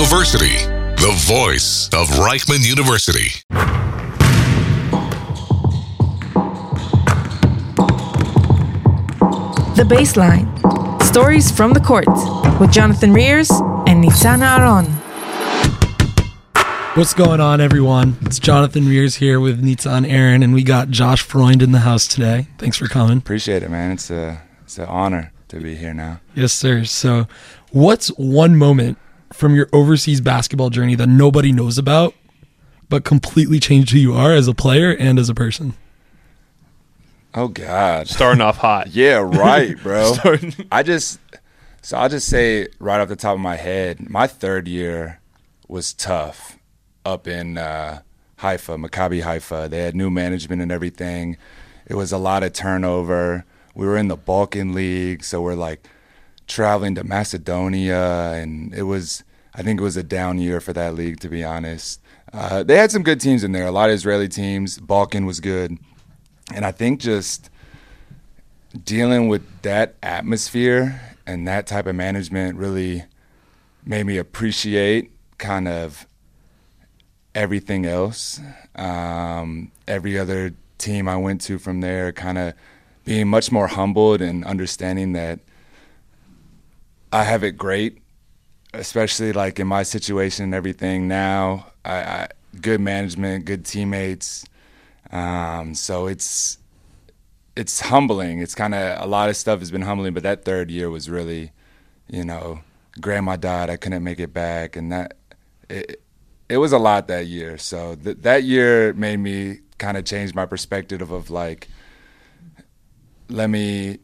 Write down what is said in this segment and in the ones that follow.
University, the voice of Reichman University. The Baseline. Stories from the court with Jonathan Rears and Nitzan Aharon. What's going on, everyone? It's Jonathan Rears here with Nitzan Aaron, and we got Josh Freund in the house today. Thanks for coming. Appreciate it, man. It's an honor to be here now. Yes, sir. So what's one moment from your overseas basketball journey that nobody knows about but completely changed who you are as a player and as a person? Oh, God. Starting off hot. Yeah, right, bro. I'll just say right off the top of my head, my third year was tough up in Haifa, Maccabi Haifa. They had new management and everything. It was a lot of turnover. We were in the Balkan League, so we're like traveling to Macedonia, and I think it was a down year for that league, to be honest. They had some good teams in there, a lot of Israeli teams. Balkan was good. And I think just dealing with that atmosphere and that type of management really made me appreciate kind of everything else. Every other team I went to from there, kind of being much more humbled and understanding that I have it great, especially like in my situation and everything now. I good management, good teammates. So it's humbling. It's kind of, a lot of stuff has been humbling, but that third year was really, grandma died. I couldn't make it back. And it was a lot that year. So that year made me kind of change my perspective of like, let me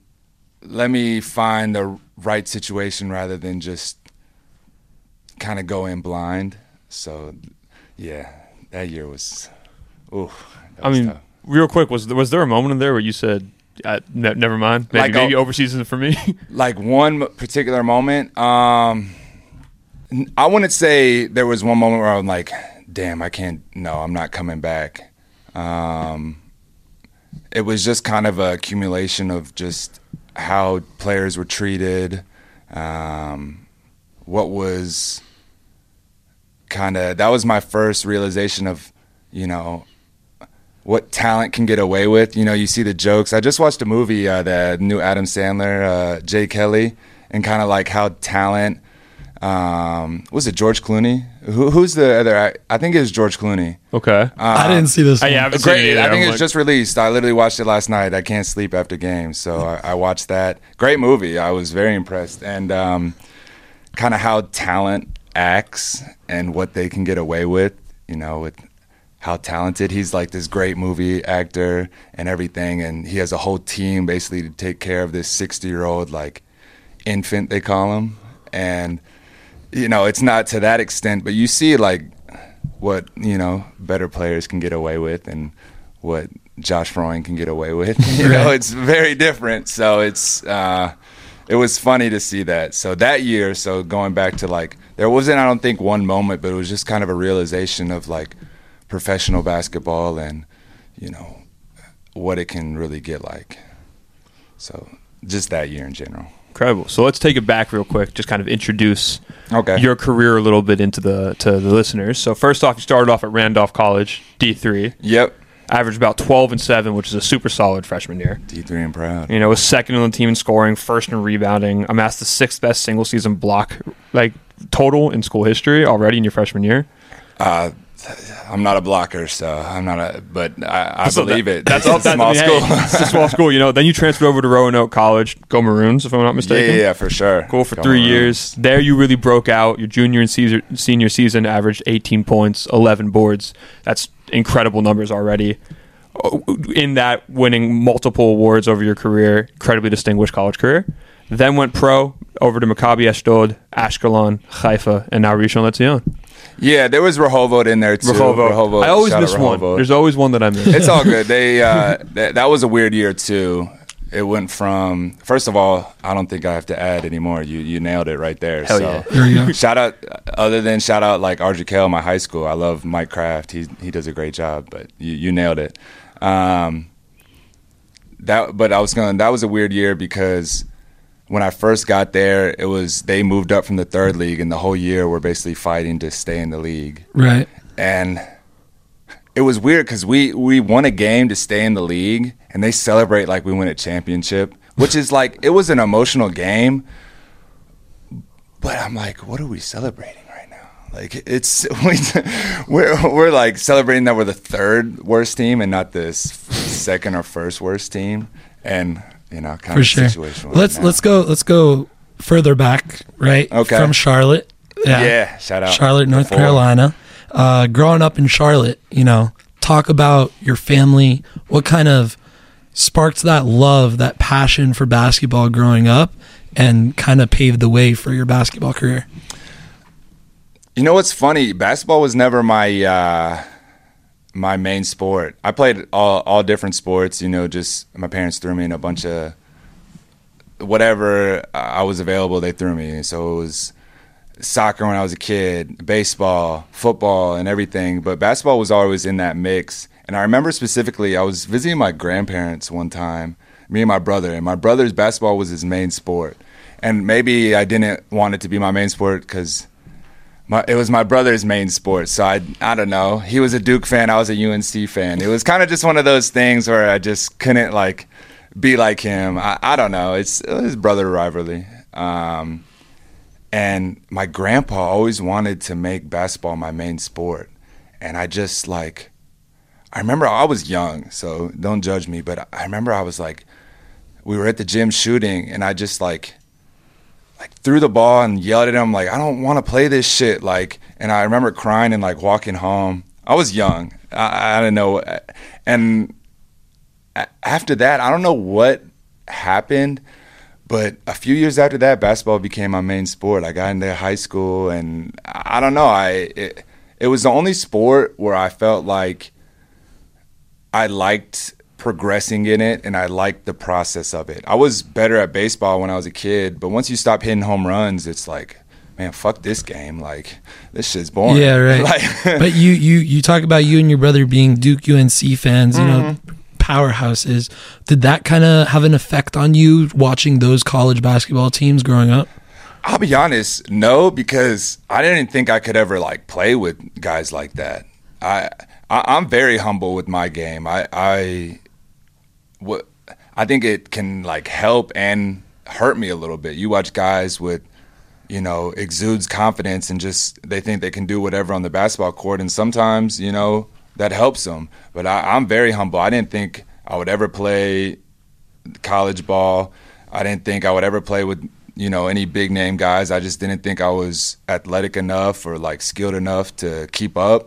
find the right situation rather than just kind of go in blind. So yeah, that year was, tough. Real quick, was there a moment in there where you said, never mind, maybe overseas isn't for me? Like one particular moment? I wouldn't say there was one moment where I'm like, damn, I'm not coming back. It was just kind of an accumulation of just how players were treated, what was that was my first realization of, what talent can get away with. You see the jokes. I just watched a movie, the new Adam Sandler, Jay Kelly, and kind of like how talent, was it George Clooney? Who's the other? I think it was George Clooney. Okay. I didn't see this one. I haven't seen it either. I think it's just released. I literally watched it last night. I can't sleep after games, so I watched that. Great movie. I was very impressed. And kind of how talent acts and what they can get away with, with how talented. He's like this great movie actor and everything, and he has a whole team basically to take care of this 60-year-old like infant, they call him. And it's not to that extent, but you see like what better players can get away with and what Josh Freund can get away with. It's very different. So it was funny to see that. So that year, going back to like, there wasn't, I don't think, one moment, but it was just kind of a realization of like professional basketball and what it can really get like. So just that year in general. Incredible. So let's take it back real quick, just kind of introduce your career a little bit to the listeners. So first off, you started off at Randolph College, D3. Yep. Averaged about 12-7, which is a super solid freshman year. D3 and proud. Was second on the team in scoring, first in rebounding. Amassed the sixth best single season block total in school history already in your freshman year. I'm not a blocker, so I'm not but I believe it. That's all. It's a small school. It's a small school, Then you transferred over to Roanoke College, go Maroons, if I'm not mistaken. Yeah, for sure. Cool, for 3 years. There you really broke out. Your junior and senior season averaged 18 points, 11 boards. That's incredible numbers already. In that, winning multiple awards over your career, incredibly distinguished college career. Then went pro, over to Maccabi Ashdod, Ashkelon, Haifa, and now Rishon LeZion. Yeah, there was Rehovot in there too. Rehovot. I always miss one. There's always one that I miss. It's all good. They that was a weird year too. It went from, first of all, I don't think I have to add anymore. You nailed it right there. Hell yeah. There you go. Shout out like RGK, my high school. I love Mike Kraft. He does a great job. But you nailed it. That was a weird year because when I first got there, they moved up from the third league, and the whole year we're basically fighting to stay in the league. Right. And it was weird because we won a game to stay in the league, and they celebrate like we win a championship, which is like, it was an emotional game. But I'm like, what are we celebrating right now? Like, we're like celebrating that we're the third worst team and not the second or first worst team, and kind For of sure. situation. Let's go further back, right? Okay. From Charlotte. Yeah, shout out Charlotte, North Before. Carolina. Growing up in Charlotte, talk about your family. What kind of sparked that love, that passion for basketball growing up, and kind of paved the way for your basketball career? You know what's funny? Basketball was never my my main sport. I played all different sports. Just my parents threw me in a bunch of whatever I was available. They threw me. So it was soccer when I was a kid, baseball, football, and everything. But basketball was always in that mix. And I remember specifically, I was visiting my grandparents one time, me and my brother. And my brother's basketball was his main sport. And maybe I didn't want it to be my main sport because it was my brother's main sport. So I don't know. He was a Duke fan. I was a UNC fan. It was kind of just one of those things where I just couldn't be like him. I don't know. It was brother rivalry. And my grandpa always wanted to make basketball my main sport. And I just I remember I was young, so don't judge me, but I remember I was we were at the gym shooting, and I just threw the ball and yelled at him, I don't want to play this shit. And I remember crying and walking home. I was young. I didn't know. And after that, I don't know what happened, but a few years after that, basketball became my main sport. I got into high school, and I don't know. It was the only sport where I felt like I liked progressing in it, and I liked the process of it. I was better at baseball when I was a kid, but once you stop hitting home runs, it's man, fuck this game. This shit's boring. Yeah, right. But you talk about you and your brother being Duke UNC fans, powerhouses. Did that kind of have an effect on you watching those college basketball teams growing up? I'll be honest, no, because I didn't think I could ever play with guys like that. I'm very humble with my game. I think it can help and hurt me a little bit. You watch guys with, exudes confidence and just they think they can do whatever on the basketball court, and sometimes, that helps them. But I'm very humble. I didn't think I would ever play college ball. I didn't think I would ever play with, any big name guys. I just didn't think I was athletic enough or skilled enough to keep up.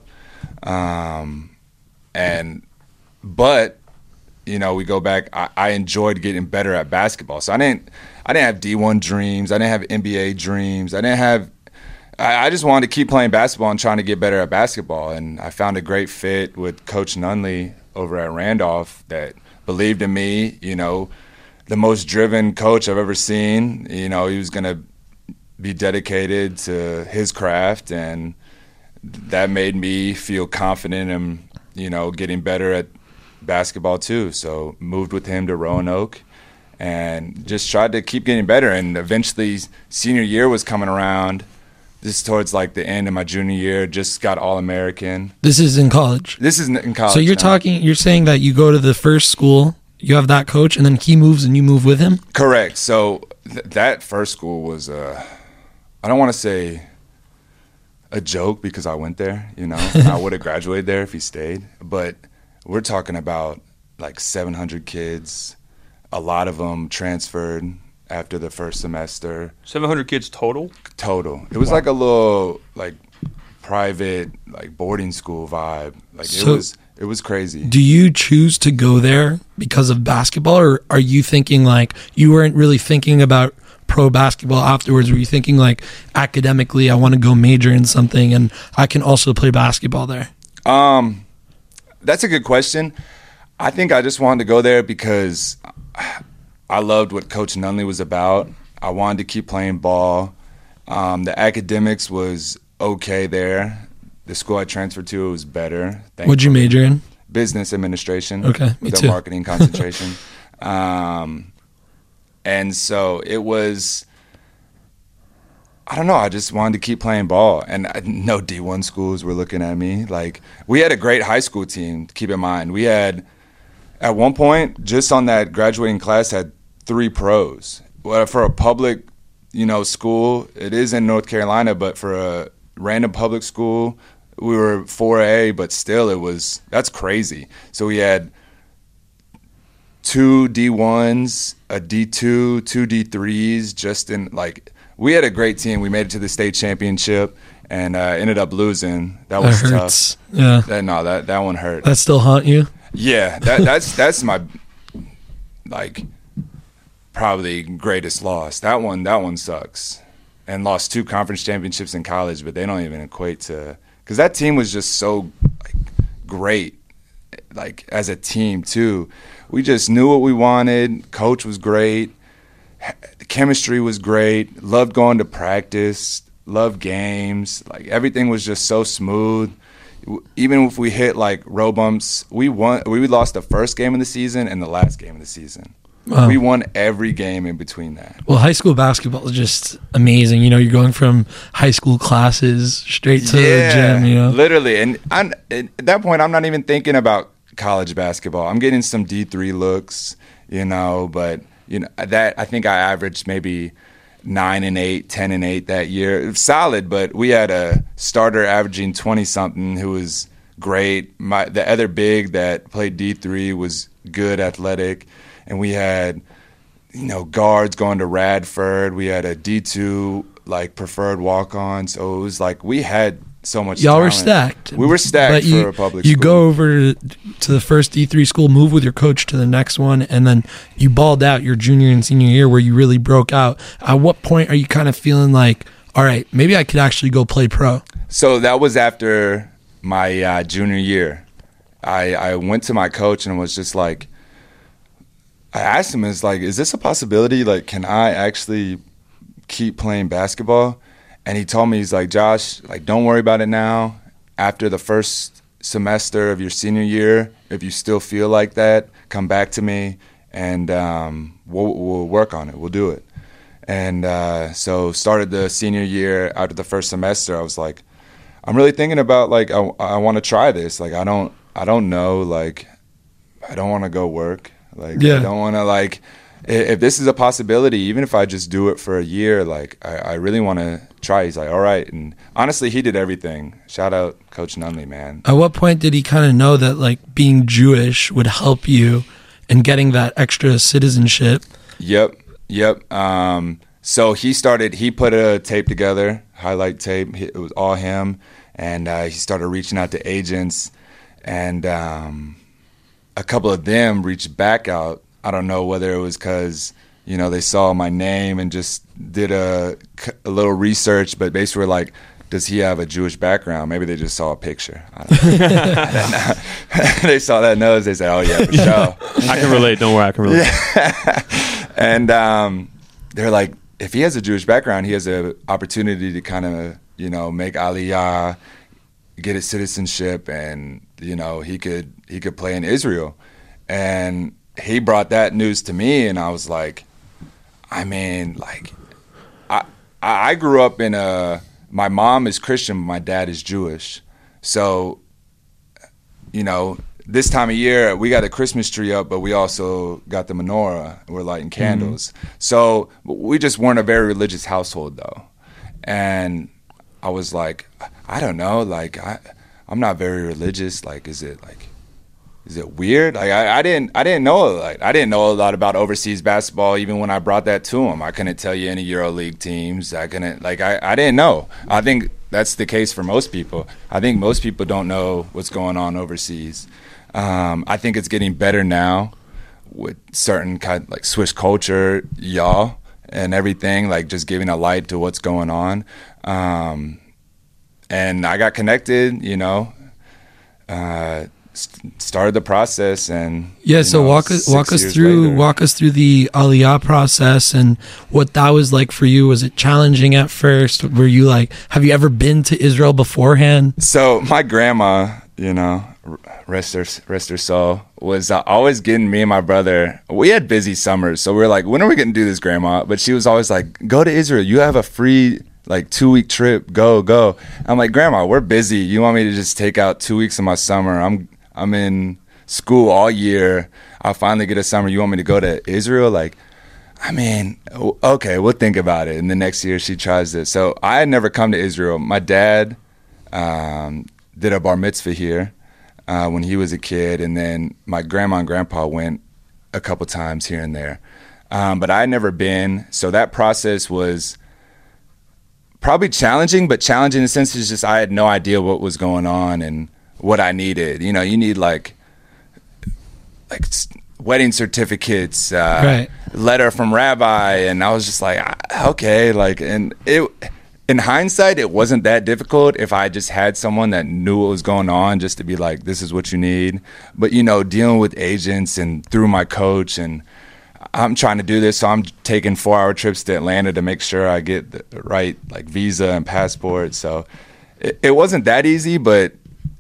But we go back. I enjoyed getting better at basketball. So I didn't have D1 dreams. I didn't have NBA dreams. I just wanted to keep playing basketball and trying to get better at basketball. And I found a great fit with Coach Nunley over at Randolph that believed in me. The most driven coach I've ever seen. He was going to be dedicated to his craft, and that made me feel confident in, getting better at basketball too. So moved with him to Roanoke and just tried to keep getting better. And eventually senior year was coming around. This is towards the end of my junior year, just got All-American. This is in college. This is in college. So you're saying that you go to the first school, you have that coach, and then he moves and you move with him? Correct. So that first school was, I don't want to say a joke because I went there, I would have graduated there if he stayed. But we're talking about 700 kids. A lot of them transferred after the first semester. 700 kids total? Total. It was a little private boarding school vibe. It was crazy. Do you choose to go there because of basketball, or are you thinking you weren't really thinking about pro basketball afterwards? Were you thinking academically, I want to go major in something and I can also play basketball there? That's a good question. I think I just wanted to go there because I loved what Coach Nunley was about. I wanted to keep playing ball. The academics was okay there. The school I transferred to was better. Thankfully. What'd you major in? Business administration. Okay, me with too. a marketing concentration. And so it was, I don't know, I just wanted to keep playing ball. And no D1 schools were looking at me. Like, we had a great high school team, keep in mind. We had, at one point, just on that graduating class, had 3 pros. Well, for a public, school, it is in North Carolina, but for a random public school, we were 4A, but still that's crazy. So we had 2 D1s, a D2, 2 D3s, just in, like, we had a great team. We made it to the state championship and ended up losing. That was hurts. tough. Yeah. That one hurt. That still haunt you? Yeah, that's my, like, probably greatest loss. That one sucks. And lost 2 conference championships in college, but they don't even equate to, because that team was just so, like, great, like, as a team too. We just knew what we wanted. Coach was great. The chemistry was great. Loved going to practice. Loved games. Like, everything was just so smooth. Even if we hit, like, road bumps, we won. We lost the first game of the season and the last game of the season. Wow. We won every game in between that. Well, high school basketball is just amazing. You're going from high school classes straight to the gym. Literally. And at that point, I'm not even thinking about college basketball. I'm getting some D3 looks, but that, I think I averaged maybe 9-8, 10-8 that year. It was solid, but we had a starter averaging 20-something who was great. The other big that played D3 was good, athletic. And we had, guards going to Radford. We had a D2, like, preferred walk-on. So it was like we had so much Y'all talent. were stacked. We were stacked for a public school. You go over to the first D3 school, move with your coach to the next one, and then you balled out your junior and senior year where you really broke out. At what point are you kind of feeling like, all right, maybe I could actually go play pro? So that was after my junior year. I went to my coach and was just like, I asked him, is this a possibility? Like, can I actually keep playing basketball? And he told me, he's like, Josh, like, don't worry about it now. After the first semester of your senior year, if you still feel like that, come back to me and we'll work on it. We'll do it. And so started the senior year. After the first semester, I was like, I'm really thinking about, like, I want to try this. Like, I don't know, like, I don't want to go work. Like, I don't want to, like, if this is a possibility, even if I just do it for a year, like, I really want to try. He's like, all right. And honestly, he did everything. Shout out Coach Nunley, man. At what point did he kind of know that, like, being Jewish would help you in getting that extra citizenship? Yep. So he put a tape together, highlight tape. It was all him. And he started reaching out to agents. And a couple of them reached back out. I don't know whether it was because, they saw my name and just did a little research, but basically were like, does he have a Jewish background? Maybe they just saw a picture. I don't know. They saw that nose. They said, oh, yeah, for sure. I can relate. Don't worry, I can relate. Yeah. And they're like, if he has a Jewish background, he has an opportunity to kind of, make Aliyah, get his citizenship, and, he could play in Israel. And he brought that news to me, and I was like, I mean, like, I grew up in my mom is Christian, my dad is Jewish. So, this time of year, we got a Christmas tree up, but we also got the menorah. We're lighting candles. Mm-hmm. So we just weren't a very religious household, though. And I was like, I don't know, like, I'm not very religious. Like, is it weird? Like, I didn't know, like, I didn't know a lot about overseas basketball even when I brought that to him. I couldn't tell you any EuroLeague teams. I didn't know. I think that's the case for most people. I think most people don't know what's going on overseas. I think it's getting better now with certain kind, like, Swiss culture, y'all, and everything, like, just giving a light to what's going on. And I got connected, started the process, and so walk us through the Aliyah process and what that was like for you. Was it challenging at first? Were you like, have you ever been to Israel beforehand? So my grandma, rest her soul, was always getting me and my brother. We had busy summers, so we were like, when are we going to do this, Grandma? But she was always like, go to Israel. You have a free 2-week trip. Go. I'm like, Grandma, we're busy. You want me to just take out 2 weeks of my summer? I'm in school all year. I'll finally get a summer. You want me to go to Israel? Like, I mean, okay, we'll think about it. And the next year she tries it. So I had never come to Israel. My dad did a bar mitzvah here when he was a kid, and then my grandma and grandpa went a couple times here and there. But I had never been, so that process was probably challenging, but challenging in the sense is just I had no idea what was going on and what I needed. You know, you need like wedding certificates, right. Letter from rabbi, and I was just like, okay, like, and it. In hindsight, it wasn't that difficult if I just had someone that knew what was going on, just to be like, this is what you need. But, you know, dealing with agents and through my coach, and I'm trying to do this, so I'm taking 4-hour trips to Atlanta to make sure I get the right visa and passport. So it wasn't that easy, but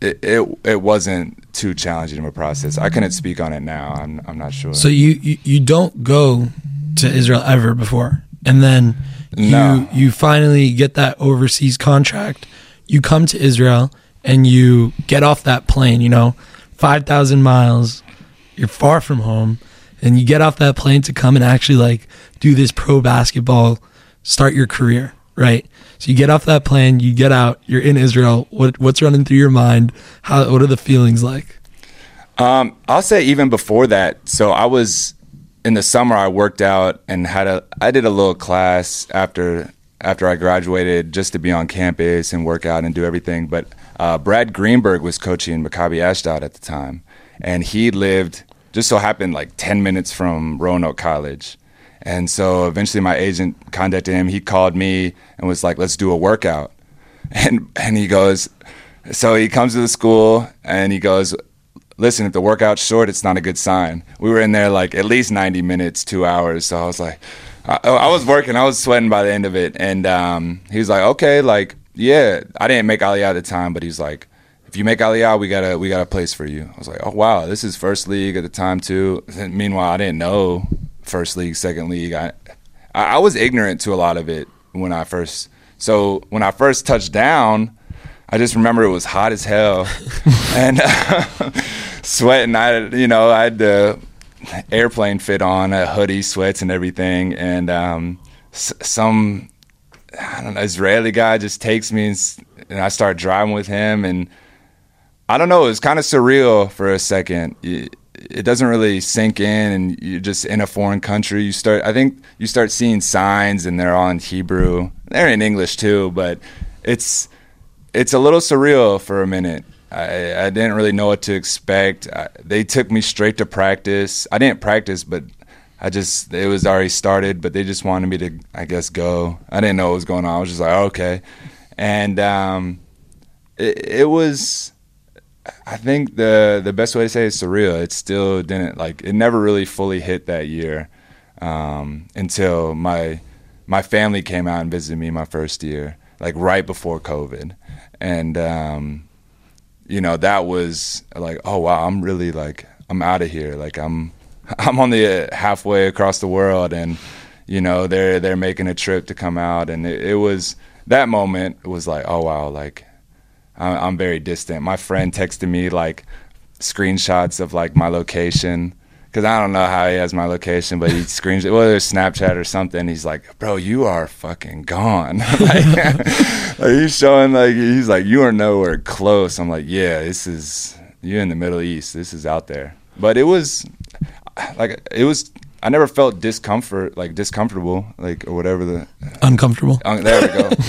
it wasn't too challenging of a process. I couldn't speak on it now. I'm not sure. So you don't go to Israel ever before, and then you finally get that overseas contract. You come to Israel and you get off that plane, 5,000 miles. You're far from home, and you get off that plane to come and actually do this pro basketball, start your career, right? So you get off that plane, you get out, you're in Israel. What's running through your mind? What are the feelings like? I'll say even before that. So in the summer, I worked out and I did a little class after I graduated just to be on campus and work out and do everything. But Brad Greenberg was coaching Maccabi Ashdod at the time, and he lived, just so happened, 10 minutes from Roanoke College. And so eventually my agent contacted him. He called me and was like, let's do a workout. And he goes, so he comes to the school and he goes, listen, if the workout's short, it's not a good sign. We were in there at least 90 minutes, 2 hours. So I was like, I was working, I was sweating by the end of it. And he was like, okay, yeah, I didn't make Aliyah at the time, but he's like, if you make Aliyah, we got a place for you. I was like, oh, wow, this is first league at the time too. And meanwhile, I didn't know first league, second league. I was ignorant to a lot of it when I first touched down. I just remember it was hot as hell and sweating. I had the airplane fit on, a hoodie, sweats and everything. And some, I don't know, Israeli guy just takes me and I start driving with him. And I don't know, it was kind of surreal for a second. It doesn't really sink in, and you're just in a foreign country. I think you start seeing signs and they're all in Hebrew. They're in English too, but it's a little surreal for a minute. I didn't really know what to expect. They took me straight to practice. I didn't practice, but it was already started, but they just wanted me to, I guess, go. I didn't know what was going on. I was just like, oh, okay. And it was, I think the best way to say it is surreal. It still didn't, it never really fully hit that year until my family came out and visited me my first year, right before COVID. And, that was oh, wow, I'm really I'm out of here. I'm on the halfway across the world, and, they're making a trip to come out. And it was, that moment was oh, wow, I'm very distant. My friend texted me screenshots of my location, because I don't know how he has my location, but he screenshots, whether it's Snapchat or something. He's like, bro, you are fucking gone. He's showing he's like, you are nowhere close. I'm like, yeah, you're in the Middle East. This is out there. But it was I never felt discomfortable, or whatever uncomfortable. There we go.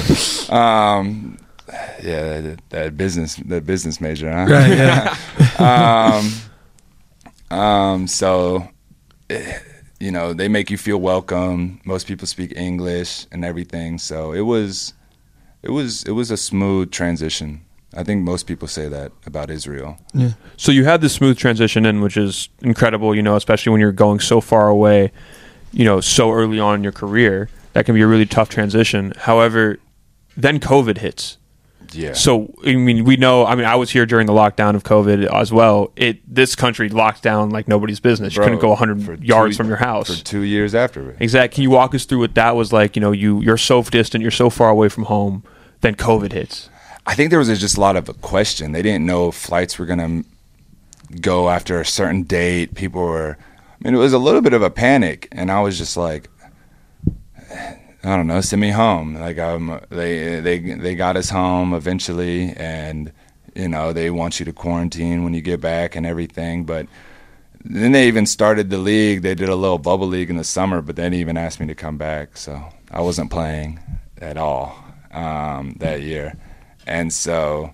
Yeah, that business major, huh? Right. Yeah. So, they make you feel welcome. Most people speak English and everything. So it was a smooth transition. I think most people say that about Israel. Yeah. So you had this smooth transition in, which is incredible, especially when you're going so far away, so early on in your career. That can be a really tough transition. However, then COVID hits. Yeah. So, I mean, we know, I mean, I was here during the lockdown of COVID as well. This country locked down like nobody's business. You Bro, couldn't go 100 yards from your house. For 2 years after it. Exactly. Can you walk us through what that was like? You know, you're so distant, you're so far away from home, then COVID hits. I think there was just a lot of a question. They didn't know if flights were going to go after a certain date. People were, I mean, it was a little bit of a panic. And I was just like, I don't know, send me home. Like they got us home eventually, and you know they want you to quarantine when you get back and everything. But then they even started the league. They did a little bubble league in the summer, but they didn't even ask me to come back. So I wasn't playing at all that year, and so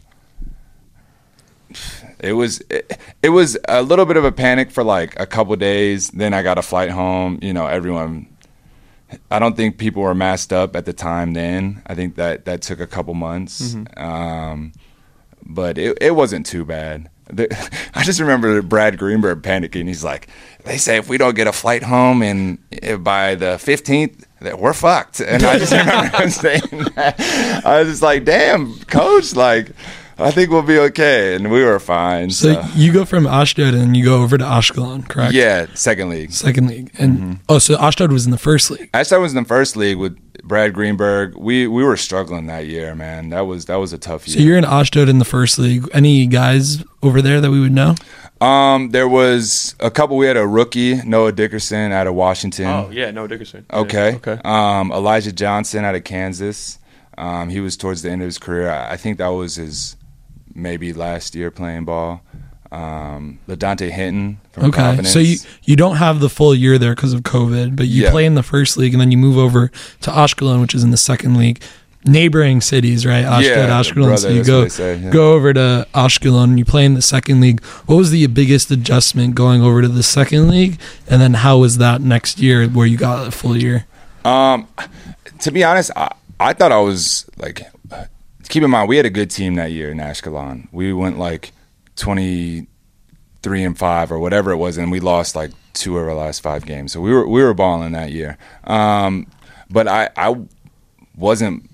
it was a little bit of a panic for like a couple days. Then I got a flight home. You know, everyone. I don't think people were masked up at the time then. I think that took a couple months. But it wasn't too bad. I just remember Brad Greenberg panicking. He's like, they say if we don't get a flight home by the 15th, that we're fucked. And I just remember him saying that. I was just like, damn, coach, like, I think we'll be okay. And we were fine. So you go from Ashdod and you go over to Ashkelon, correct? Yeah, second league. Second league. And so Ashdod was in the first league. Ashdod was in the first league with Brad Greenberg. We were struggling that year, man. That was a tough year. So you're in Ashdod in the first league. Any guys over there that we would know? There was a couple. We had a rookie, Noah Dickerson out of Washington. Oh, yeah, Noah Dickerson. Okay. Yeah, okay. Elijah Johnson out of Kansas. He was towards the end of his career. I think that was his maybe last year playing ball. LaDante Hinton from Providence. So you don't have the full year there because of COVID, but you play in the first league and then you move over to Ashkelon, which is in the second league. Neighboring cities, right? Ashdod, Ashkelon. Brother, so you go over to Ashkelon and you play in the second league. What was the biggest adjustment going over to the second league? And then how was that next year where you got a full year? To be honest, I thought I was like, keep in mind, we had a good team that year in Ashkelon. We went like 23-5 or whatever it was, and we lost like 2 of our last 5 games. So we were balling that year. But I wasn't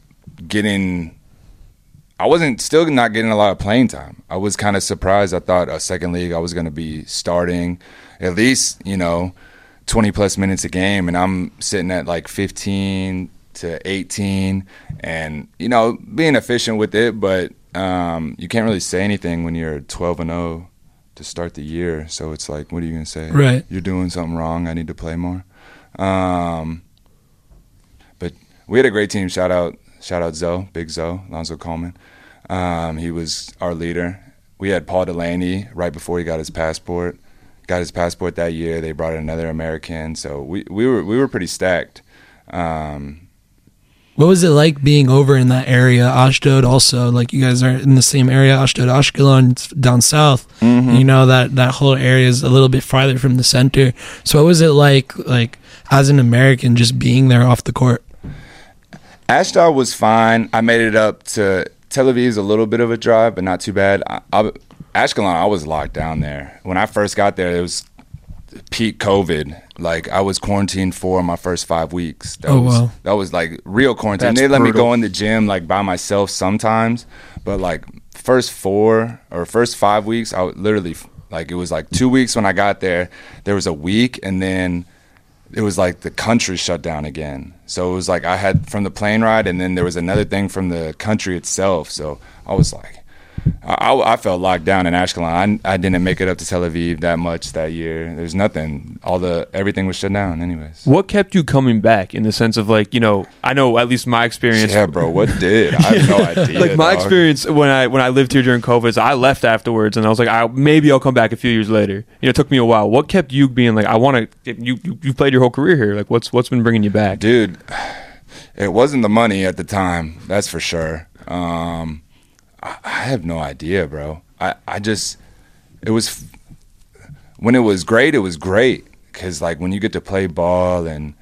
still not getting a lot of playing time. I was kind of surprised. I thought a second league I was going to be starting at least, 20 plus minutes a game, and I'm sitting at like 15 to 18 and, being efficient with it, but you can't really say anything when you're 12-0 to start the year. So it's like, what are you going to say? Right. You're doing something wrong. I need to play more. But we had a great team. Shout out Zoe, Big Zoe, Lonzo Coleman. He was our leader. We had Paul Delaney right before he got his passport. Got his passport that year. They brought in another American. So we were pretty stacked. What was it like being over in that area? Ashdod also, like you guys are in the same area, Ashdod, Ashkelon, it's down south. Mm-hmm. That whole area is a little bit farther from the center. So what was it like as an American just being there off the court? Ashdod was fine. I made it up to Tel Aviv's a little bit of a drive, but not too bad. Ashkelon, I was locked down there. When I first got there, it was peak COVID. Like, I was quarantined for my first 5 weeks. That was like real quarantine. They let me go in the gym like by myself sometimes, but like first 4 or first 5 weeks, I would literally, like, it was like 2 weeks when I got there. There was a week, and then it was like the country shut down again. So it was like I had from the plane ride, and then there was another thing from the country itself. So I was like, I felt locked down in Ashkelon. I didn't make it up to Tel Aviv that much that year. There's nothing. Everything was shut down anyways. What kept you coming back in the sense of like, I know at least my experience. Yeah, bro, what did? I have no idea. Like my experience when I lived here during COVID, I left afterwards and I was like, maybe I'll come back a few years later. It took me a while. What kept you being like, I want to, you played your whole career here. Like what's been bringing you back? Dude, it wasn't the money at the time. That's for sure. I have no idea, bro. It was, when it was great, it was great. Because, like, when you get to play ball and,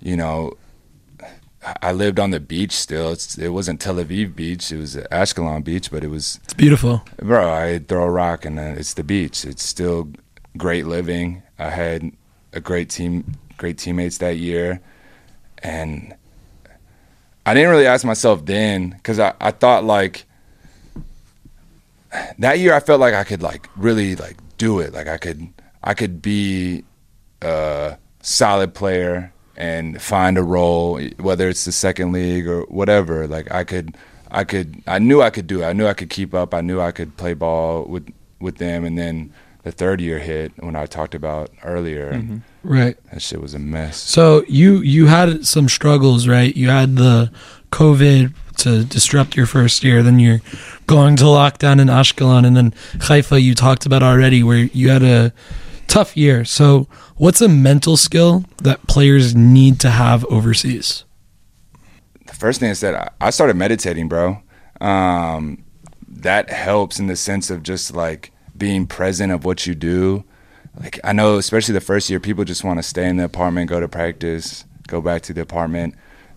I lived on the beach still. It wasn't Tel Aviv beach. It was Ashkelon beach, but it's beautiful. Bro, I throw a rock and it's the beach. It's still great living. I had a great teammates that year. And I didn't really ask myself then because I thought, like, that year I felt like I could like really like do it. Like I could be a solid player and find a role, whether it's the second league or whatever. Like I knew I could do it. I knew I could keep up. I knew I could play ball with them. And then the third year hit when I talked about earlier. Mm-hmm. Right. That shit was a mess. So you had some struggles, right? You had the COVID to disrupt your first year, then you're going to lockdown in Ashkelon, and then Haifa you talked about already, where you had a tough year. So what's a mental skill that players need to have overseas? The first thing is that I started meditating, bro. That helps in the sense of just like being present of what you do. Like I know, especially the first year, people just want to stay in the apartment, go to practice, go back to the apartment.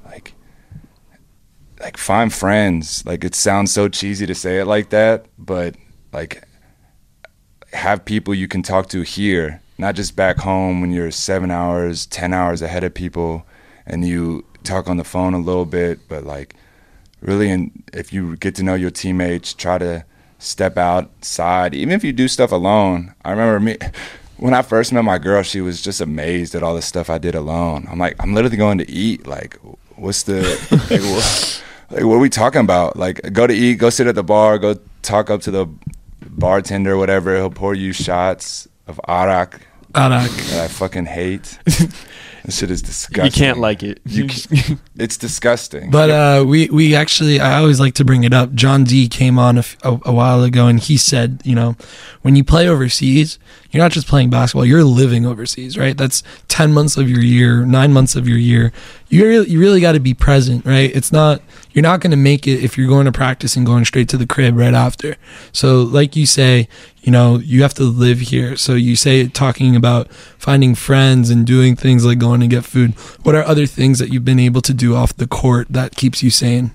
Like find friends. Like it sounds so cheesy to say it like that, but like have people you can talk to here, not just back home when you're 7 hours, 10 hours ahead of people and you talk on the phone a little bit, but like really if you get to know your teammates, try to step outside, even if you do stuff alone. I remember when I first met my girl, she was just amazed at all the stuff I did alone. I'm like, I'm literally going to eat. Like, what's the like, what are we talking about? Like, go to eat, go sit at the bar, go talk up to the bartender, whatever. He'll pour you shots of arak that I fucking hate. This shit is disgusting. You can't like it. It's disgusting. But we actually, I always like to bring it up. John D came on a while ago, and he said, you know, when you play overseas, you're not just playing basketball, you're living overseas, right? That's 10 months of your year, 9 months of your year. You really got to be present, right? You're not going to make it if you're going to practice and going straight to the crib right after. So like you say, you know, you have to live here. So you say, talking about finding friends and doing things like going to get food. What are other things that you've been able to do off the court that keeps you sane?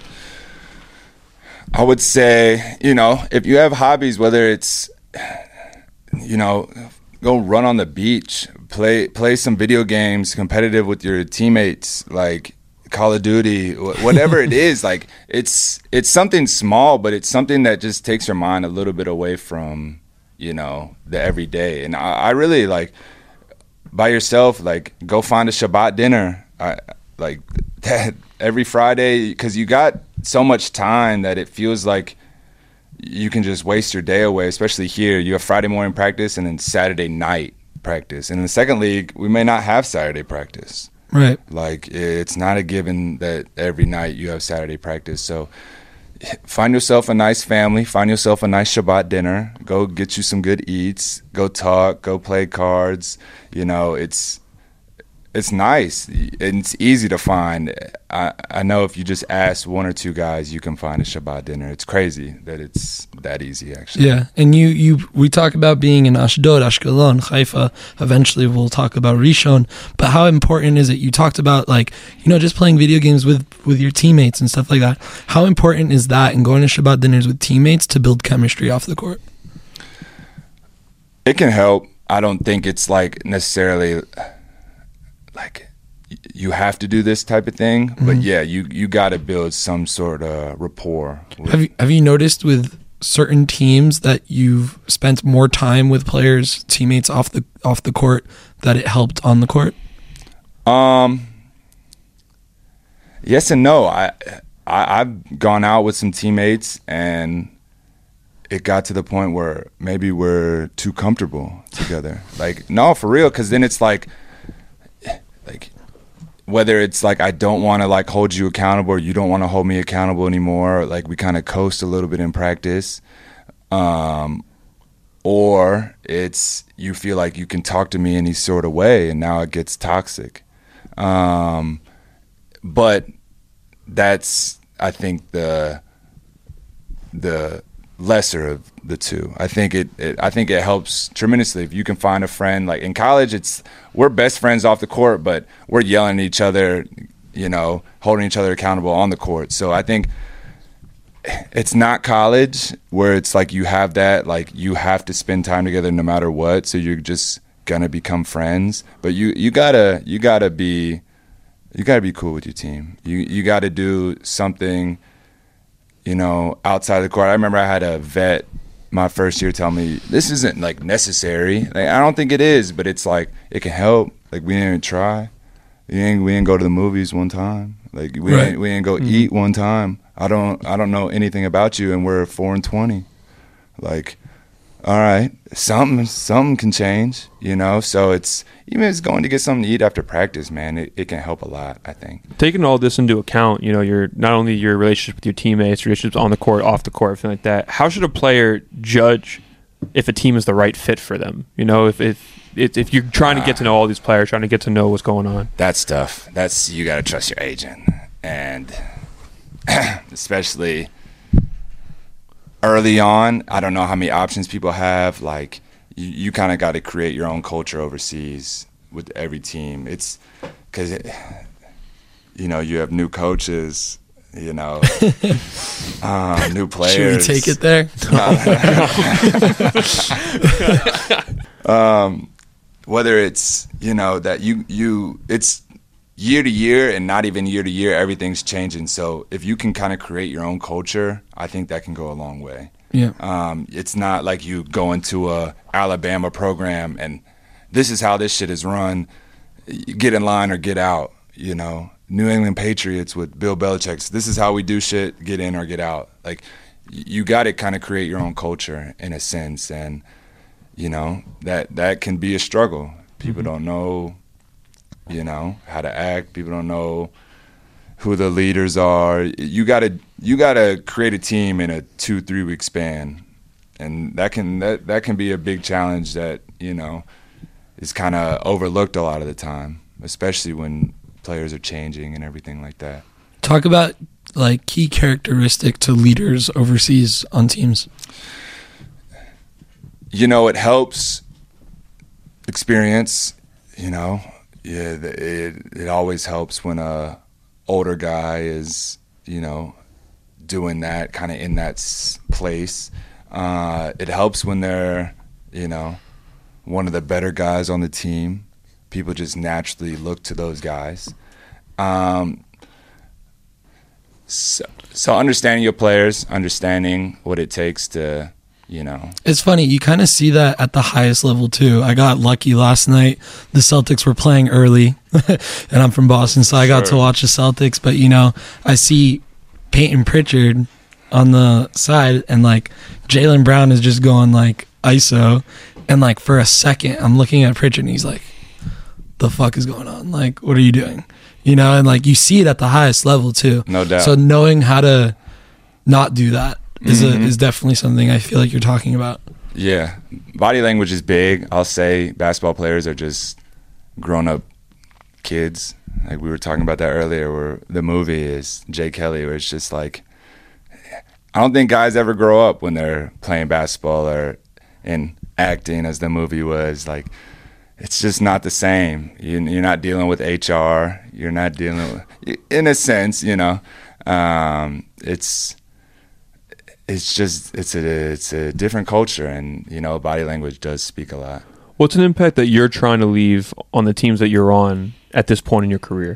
I would say, you know, if you have hobbies, whether it's, you know, go run on the beach, play some video games, competitive with your teammates, like Call of Duty, whatever it is, like it's something small, but it's something that just takes your mind a little bit away from, you know, the everyday. And I really like, by yourself, like go find a Shabbat dinner, like that every Friday, because you got so much time that it feels like you can just waste your day away, especially here. You have Friday morning practice and then Saturday night practice. And in the second league, we may not have Saturday practice. Right. Like, it's not a given that every night you have Saturday practice. So find yourself a nice family, find yourself a nice Shabbat dinner, go get you some good eats, go talk, go play cards. You know, it's nice and it's easy to find. I know if you just ask one or two guys, you can find a Shabbat dinner. It's crazy that it's that easy, actually. Yeah, and we talk about being in Ashdod, Ashkelon, Haifa. Eventually, we'll talk about Rishon. But how important is it? You talked about, like, you know, just playing video games with your teammates and stuff like that. How important is that, and going to Shabbat dinners with teammates to build chemistry off the court? It can help. I don't think it's like necessarily like you have to do this type of thing, but yeah, you got to build some sort of rapport. Have you noticed with certain teams that you've spent more time with players, teammates off the court, that it helped on the court? Yes and no. I've gone out with some teammates and it got to the point where maybe we're too comfortable together. Like, no, for real, because then it's like whether it's like I don't want to like hold you accountable or you don't want to hold me accountable anymore, or like we kind of coast a little bit in practice, or it's you feel like you can talk to me any sort of way and now it gets toxic. But that's, I think, the lesser of the two. I think it helps tremendously if you can find a friend. Like in college, we're best friends off the court, but we're yelling at each other, you know, holding each other accountable on the court. So I think it's not college where it's like you have that, like you have to spend time together no matter what. So you're just gonna become friends, but you gotta be cool with your team. You gotta do something. outside the court. I remember I had a vet my first year tell me, this isn't like necessary. Like, I don't think it is, but it's like, it can help. Like, we didn't even try. We didn't go to the movies one time. Like, we didn't go eat one time. I don't know anything about you, and we're 4-20. Like, all right, something can change, So it's even if it's going to get something to eat after practice, man. It can help a lot, I think. Taking all this into account, you're not only your relationship with your teammates, relationships on the court, off the court, everything like that. How should a player judge if a team is the right fit for them? If you're trying to get to know all these players, trying to get to know what's going on. That's tough. You got to trust your agent, and especially early on, I don't know how many options people have. Like, you kind of got to create your own culture overseas with every team. It's because, you have new coaches, new players. Should we take it there? Whether it's, that it's year to year and not even year to year, everything's changing. So if you can kind of create your own culture, I think that can go a long way. Yeah. It's not like you go into a Alabama program and this is how this shit is run. Get in line or get out, New England Patriots with Bill Belichick. This is how we do shit, get in or get out. Like, you got to kind of create your own culture in a sense. And, that can be a struggle. People don't know, how to act. People don't know who the leaders are. You gotta create a team in a 2-3 week span, and that can be a big challenge that is kind of overlooked a lot of the time, especially when players are changing and everything like that. Talk about like key characteristic to leaders overseas on teams. It helps experience. It always helps when a older guy is, doing that, kind of in that place. It helps when they're, one of the better guys on the team. People just naturally look to those guys. So understanding your players, understanding what it takes to, It's funny, you kind of see that at the highest level too. I got lucky last night. The Celtics were playing early, and I'm from Boston, so I got to watch the Celtics. But, I see Peyton Pritchard on the side, and, like, Jaylen Brown is just going, like, ISO. And, like, for a second, I'm looking at Pritchard, and he's like, the fuck is going on? Like, what are you doing? And, like, you see it at the highest level too. No doubt. So knowing how to not do that is definitely something I feel like you're talking about. Yeah. Body language is big. I'll say basketball players are just grown-up kids. Like, we were talking about that earlier, where the movie is Jay Kelly, where it's just like, I don't think guys ever grow up when they're playing basketball or in acting, as the movie was. Like, it's just not the same. You're not dealing with HR. You're not dealing with, in a sense, it's a different culture, and body language does speak a lot. What's an impact that you're trying to leave on the teams that you're on at this point in your career?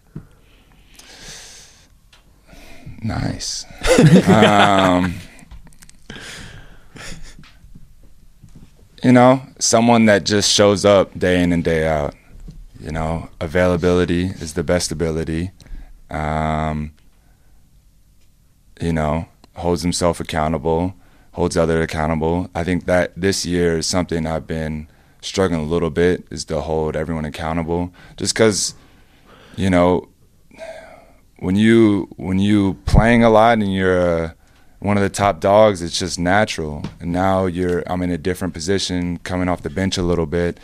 Nice. Someone that just shows up day in and day out. Availability is the best ability. Holds himself accountable, holds others accountable. I think that this year is something I've been struggling a little bit, is to hold everyone accountable. Just because, when you playing a lot and you're one of the top dogs, it's just natural. And now I'm in a different position, coming off the bench a little bit.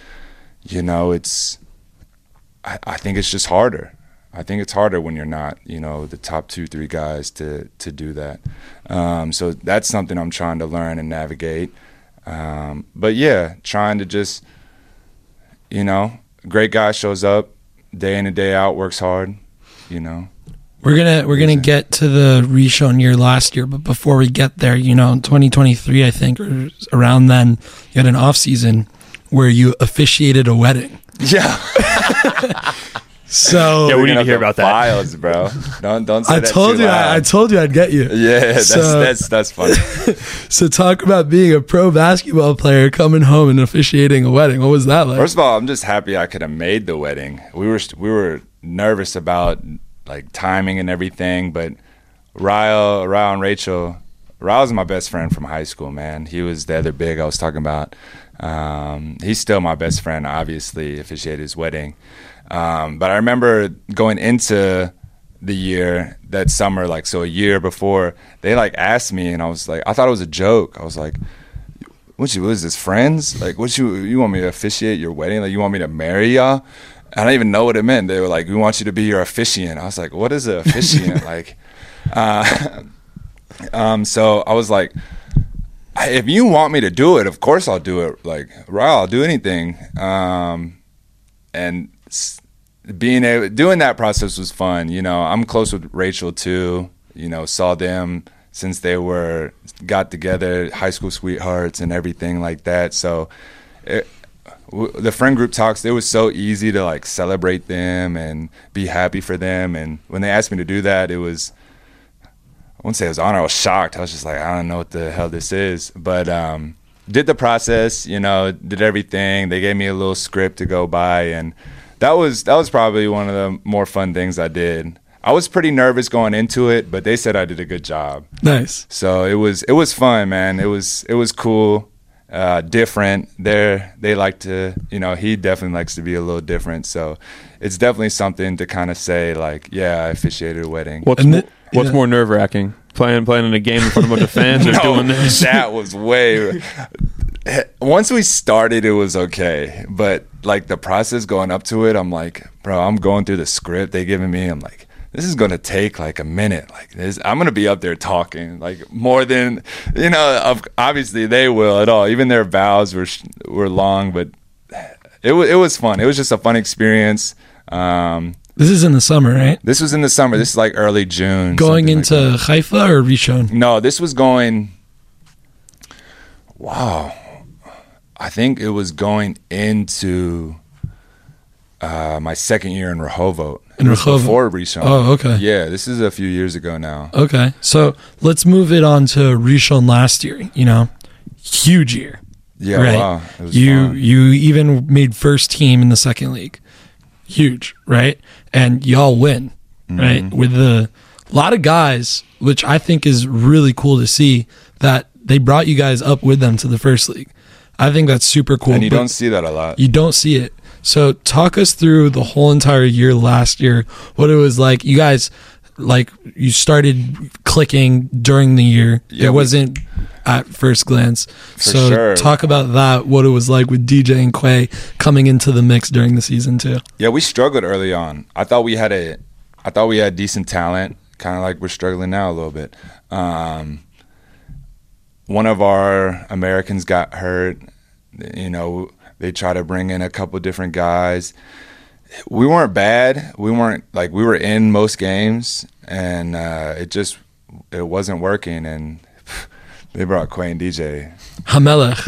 I think it's just harder. I think it's harder when you're not, the top 2-3 guys to do that. So that's something I'm trying to learn and navigate. But yeah, trying to just, great guy shows up day in and day out, works hard, We're gonna get to the Rishon year last year, but before we get there, in 2023, I think, or around then, you had an off season where you officiated a wedding. Yeah. So Yeah, we need Looking to up hear the about that. Files, bro. Don't say I that told too you, loud. I told you I'd get you. Yeah, that's funny. So talk about being a pro basketball player, coming home and officiating a wedding. What was that like? First of all, I'm just happy I could have made the wedding. We were nervous about like timing and everything, but Ryle and Rachel. Ryle's my best friend from high school, man. He was the other big I was talking about. He's still my best friend, obviously, officiated his wedding. But I remember going into the year, that summer, like, so a year before, they like asked me, and I was like, I thought it was a joke. I was like, what is this, friends? Like, you want me to officiate your wedding? Like, you want me to marry y'all? I don't even know what it meant. They were like, we want you to be your officiant. I was like, what is an officiant? Like, so I was like, if you want me to do it, of course I'll do it. Like, Ryle, I'll do anything. And doing that process was fun. You know, I'm close with Rachel too. You know, saw them since they got together, high school sweethearts and everything like that. So the friend group talks, it was so easy to like celebrate them and be happy for them. And when they asked me to do that, it was, I wouldn't say it was honor. I was shocked. I was just like, I don't know what the hell this is. But did the process, you know, did everything. They gave me a little script to go by, and that was probably one of the more fun things I did. I was pretty nervous going into it, but they said I did a good job. Nice. So it was fun, man. It was cool, different. They like to, you know, he definitely likes to be a little different. So it's definitely something to kind of say, like, yeah, I officiated a wedding. What's more nerve-wracking? Playing in a game in front of a bunch of fans or doing this? That was way. Once we started, it was okay, but like the process going up to it, I'm like, bro, I'm going through the script they giving me. I'm like, this is gonna take like a minute. Like this, I'm gonna be up there talking like more than, you know. Obviously, they will at all. Even their vows were long, but it was fun. It was just a fun experience. This is in the summer, right? This was in the summer. This is like early June. Going into Haifa or Rishon? No, this was going. Wow. I think it was going into my second year in Rehovot. In Rehovot. Before Rishon. Oh, okay. Yeah, this is a few years ago now. Okay. So let's move it on to Rishon last year, you know. Huge year. Yeah, right? wow. It was you fun. even made first team in the second league. Huge, right? And y'all win, right? With a lot of guys, which I think is really cool to see, that they brought you guys up with them to the first league. I think that's super cool. And you but don't see that a lot. You don't see it. So talk us through the whole entire year last year, what it was like. You guys, like, you started clicking during the year. Yeah, it wasn't at first glance. So sure. talk about that, what it was like with DJ and Quay coming into the mix during the season too. Yeah, we struggled early on. I thought we had decent talent, kind of like we're struggling now a little bit. One of our Americans got hurt. You know, they tried to bring in a couple different guys. We weren't bad. We were in most games, and it wasn't working. And they brought Quay and DJ. Hamelech.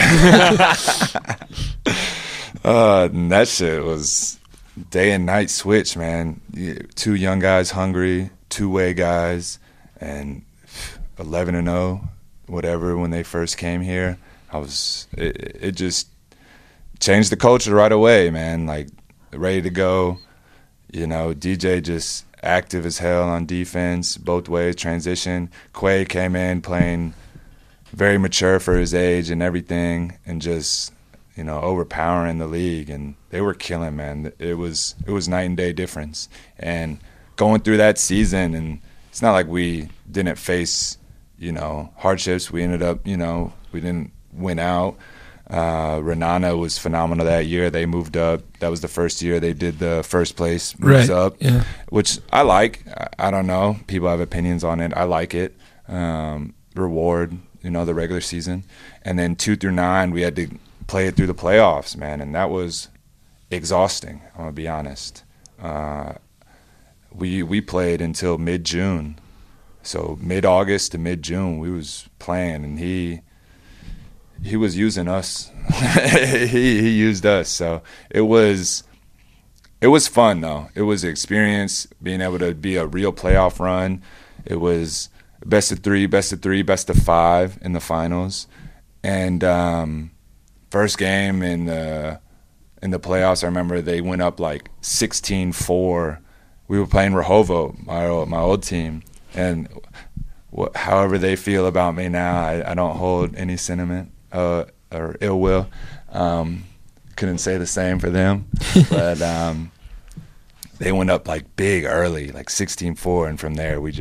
Yeah. And that shit was day and night switch, man. Two young guys hungry, two-way guys, and 11-0, whatever, when they first came here. It just changed the culture right away, man. Like, ready to go. You know, DJ just active as hell on defense, both ways, transition. Quay came in playing very mature for his age and everything, and just, you know, overpowering the league. And they were killing, man. It was night and day difference. And going through that season, and it's not like we didn't face, you know, hardships. We ended up, you know, we didn't win out. Renana was phenomenal that year. They moved up. That was the first year they did the first place moves Right, up, yeah. which I like. I don't know. People have opinions on it. I like it. Reward, you know, the regular season. And then 2 through 9, we had to play it through the playoffs, man, and that was exhausting, I'm going to be honest. We played until mid-June. So mid-August to mid-June, we was playing, and he was using us. he used us. So it was It was fun though. It was an experience being able to be a real playoff run. It was best of 3, best of 5 in the finals, and first game in the playoffs. I remember they went up like 16-4. We were playing Rehovo, my old team, and however they feel about me now, I don't hold any sentiment or ill will. Couldn't say the same for them, but they went up like big early, like 16-4, and from there we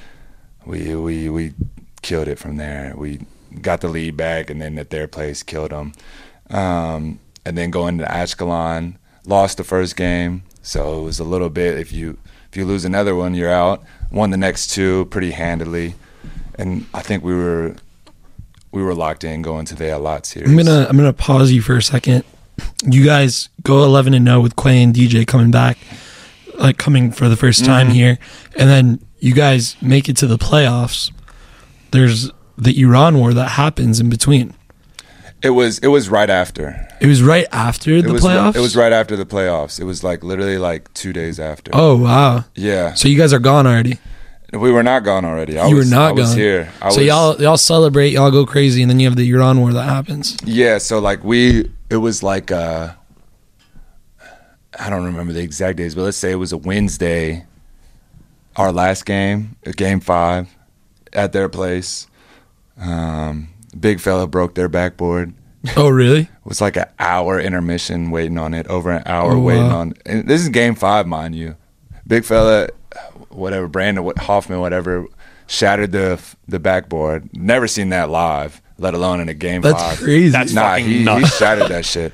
killed it. From there we got the lead back, and then at their place killed them. And then going to Ashkelon, lost the first game, so it was a little bit. If you lose another one, you're out. Won the next 2 pretty handily, and I think we were locked in going to the Eilat series. I'm gonna pause you for a second. You guys go 11-0 with Quay and DJ coming back, like coming for the first time here, and then you guys make it to the playoffs. There's the Iran war that happens in between. It was right after. It was right after the playoffs? It was right after the playoffs. It was like literally like 2 days after. Oh, wow. Yeah. So you guys are gone already. We were not gone already. I was here. Y'all celebrate, y'all go crazy, and then you have the Iran war that happens. Yeah, so like it was like I don't remember the exact days, but let's say it was a Wednesday, our last game, game 5 at their place. Big fella broke their backboard. Oh, really? It was like an hour intermission waiting on it, over an hour waiting on it. And this is game 5, mind you. Big fella, whatever, Brandon Hoffman, whatever, shattered the backboard. Never seen that live, let alone in a game 5. That's crazy. That's fucking nuts. He shattered that shit.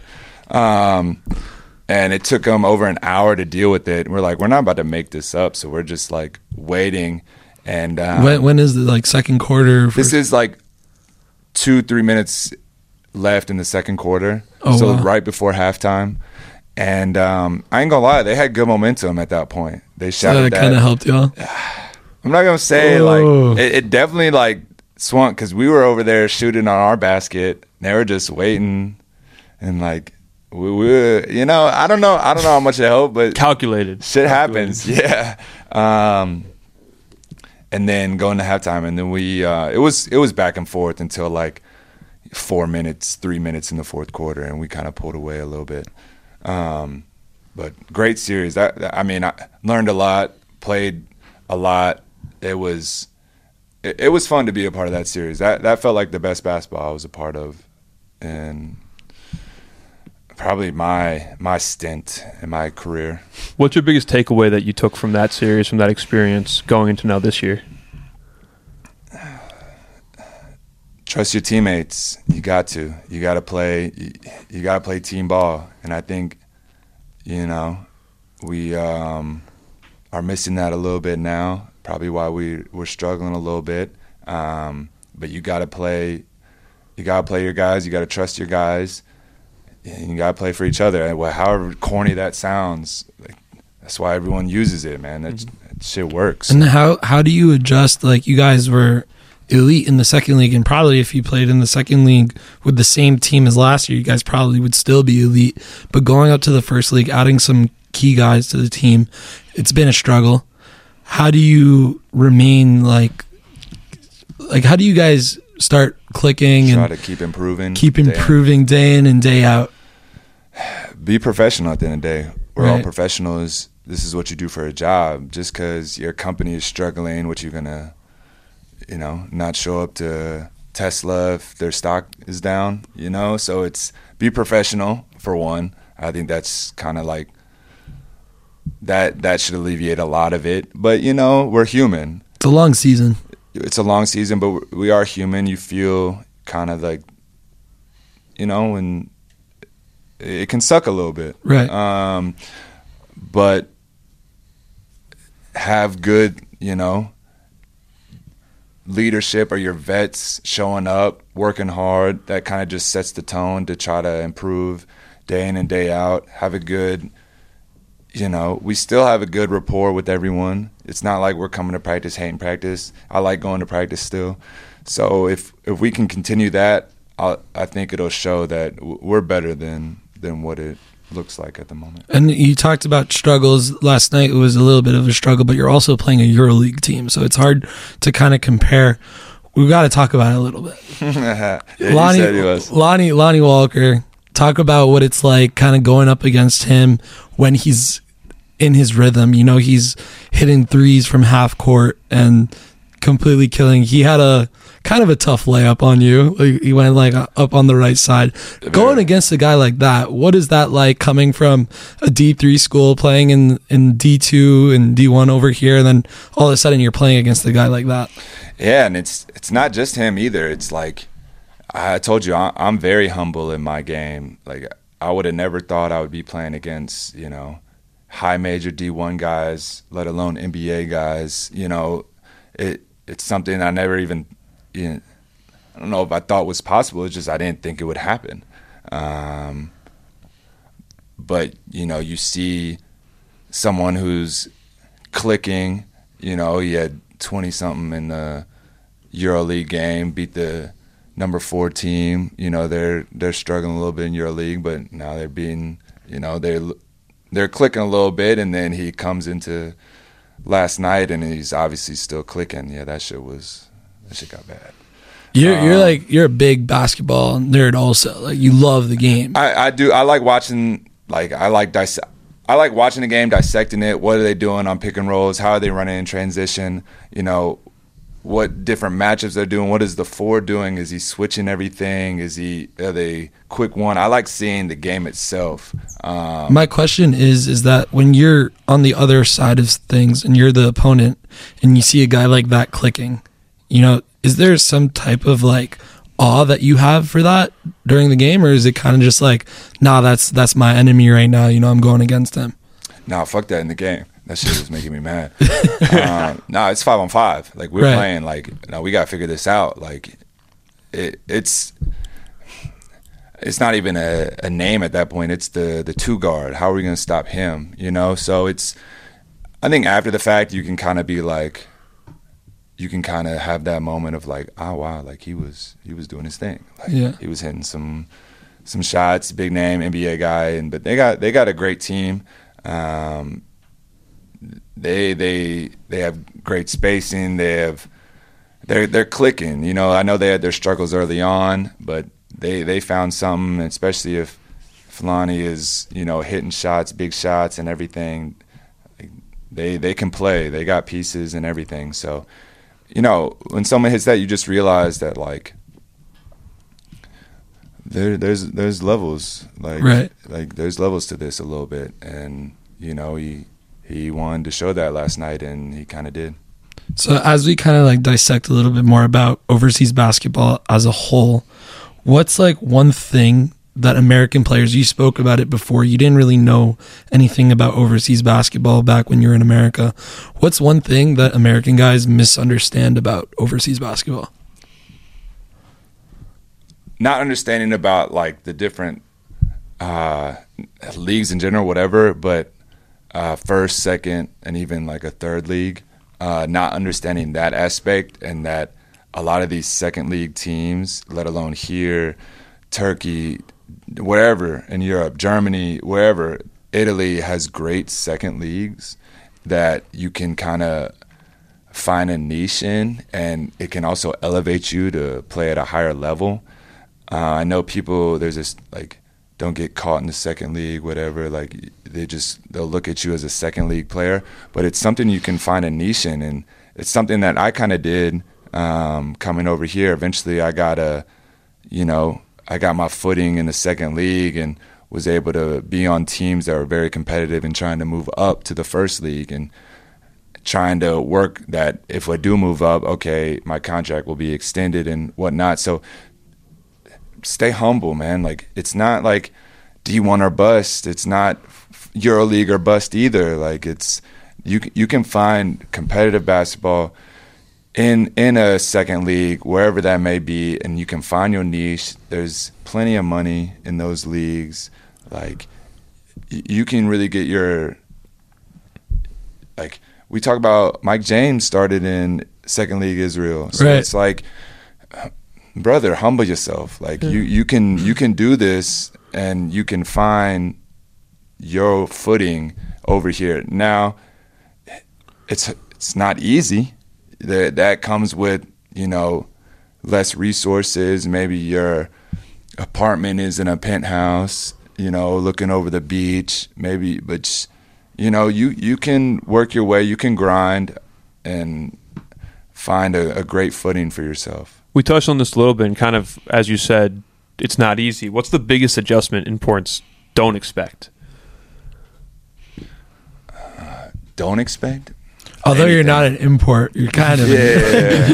And it took him over an hour to deal with it. We're like, we're not about to make this up, so we're just like waiting. And when is the like second quarter? This is like 2-3 minutes left in the second quarter. Oh, so wow. right before halftime. And I ain't gonna lie, they had good momentum at that point. They shouted that kind of helped y'all. I'm not gonna say like it definitely like swung, because we were over there shooting on our basket. They were just waiting, and like we were, I don't know how much it helped, but Calculated. Shit happens, yeah. And then going to halftime, and then we it was back and forth until like 3 minutes in the fourth quarter, and we kind of pulled away a little bit. But great series. I learned a lot, played a lot. It was fun to be a part of that series. That felt like the best basketball I was a part of, and probably my stint in my career. What's your biggest takeaway that you took from that series, from that experience, going into now this year? Trust your teammates. You got to play. You got to play team ball, and I think, we are missing that a little bit now. Probably why we're struggling a little bit. But you got to play. You got to play your guys. You got to trust your guys. And you got to play for each other. And however corny that sounds, that's why everyone uses it, man. That shit works. And how do you adjust? Like, you guys were elite in the second league, and probably if you played in the second league with the same team as last year, you guys probably would still be elite. But going up to the first league, adding some key guys to the team, it's been a struggle. How do you remain how do you guys start clicking Try and to keep improving day in and day out? Be professional at the end of the day. We're all Right. professionals. This is what you do for a job. Just because your company is struggling, what you're gonna not show up to Tesla if their stock is down, So it's be professional for one. I think that's kind of like that should alleviate a lot of it. But we're human. It's a long season. It's a long season, but we are human. You feel kind of like, when it can suck a little bit, Right. But have good, leadership, or your vets showing up, working hard. That kind of just sets the tone to try to improve day in and day out. Have a good, we still have a good rapport with everyone. It's not like we're coming to practice, hating practice. I like going to practice still. So if we can continue that, I think it'll show that we're better than what it looks like at the moment. And you talked about struggles last night. It was a little bit of a struggle, but you're also playing a EuroLeague team, so it's hard to kind of compare. We've got to talk about it a little bit. Yeah, you said he was. Lonnie Walker, talk about what it's like kind of going up against him when he's in his rhythm. You know, he's hitting threes from half court and completely killing. He had a kind of a tough layup on you. He went like up on the right side. Going against a guy like that, what is that like coming from a D3 school, playing in D2 and D1 over here, and then all of a sudden you're playing against a guy like that? Yeah, and it's not just him either. It's like I told you, I'm very humble in my game. Like I would have never thought I would be playing against, you know, high major D1 guys, let alone NBA guys. You know, it's something I never even, I don't know if I thought was possible. It's just I didn't think it would happen. But, you know, you see someone who's clicking. You know, he had 20-something in the EuroLeague game, beat the number 4 team. You know, they're struggling a little bit in EuroLeague, but now they're being, you know, they're clicking a little bit, and then he comes into last night and he's obviously still clicking. Yeah, that shit got bad. You're a big basketball nerd also. Like you love the game. I do. I like watching. Like I like watching the game, dissecting it. What are they doing on pick and rolls? How are they running in transition? You know, what different matchups they're doing. What is the 4 doing? Is he switching everything? Are they quick one? I like seeing the game itself. My question is that when you're on the other side of things and you're the opponent and you see a guy like that clicking, you know, is there some type of like awe that you have for that during the game, or is it kind of just like, nah, that's my enemy right now, you know, I'm going against him? Nah, fuck that in the game. That shit was making me mad. No, it's 5-on-5. Like we're playing. Like, no, we gotta figure this out. Like, it's not even a name at that point. It's the 2 guard. How are we gonna stop him? You know. So it's. I think after the fact, you can kind of be like. You can kind of have that moment of like, oh wow, like he was doing his thing. Like, he was hitting some shots. Big name NBA guy, but they got a great team. They have great spacing. They're clicking. You know, I know they had their struggles early on, but they found something. Especially if Lonnie is, you know, hitting shots, big shots, and everything. They can play. They got pieces and everything. So, you know, when someone hits that, you just realize that like there's levels. Like there's levels to this a little bit, and you know he wanted to show that last night, and he kind of did. So as we kind of like dissect a little bit more about overseas basketball as a whole, what's like one thing that American players, you spoke about it before, you didn't really know anything about overseas basketball back when you were in America. What's one thing that American guys misunderstand about overseas basketball? Not understanding about like the different leagues in general, whatever, but first, second, and even like a third league, not understanding that aspect, and that a lot of these second league teams, let alone here, Turkey, wherever in Europe, Germany, wherever, Italy has great second leagues that you can kind of find a niche in, and it can also elevate you to play at a higher level. I know people, there's this like, don't get caught in the second league, whatever. Like they'll look at you as a second league player, but it's something you can find a niche in, and it's something that I kind of did coming over here. Eventually, I got my footing in the second league and was able to be on teams that were very competitive and trying to move up to the first league and trying to work that if I do move up, okay, my contract will be extended and whatnot. So stay humble, man. Like it's not like D1 or bust. It's not EuroLeague or bust either. Like it's you can find competitive basketball in a second league, wherever that may be, and you can find your niche. There's plenty of money in those leagues. Like you can really get your, like we talk about Mike James started in second league Israel. So It's like, brother, humble yourself. Like you can do this, and you can find your footing over here. Now, it's not easy. That comes with, you know, less resources. Maybe your apartment is in a penthouse, you know, looking over the beach. Maybe, but you know, you can work your way. You can grind and find a great footing for yourself. We touched on this a little bit, and kind of, as you said, it's not easy. What's the biggest adjustment imports don't expect? Don't expect? Although anything. you're not an import, you're kind of Yeah.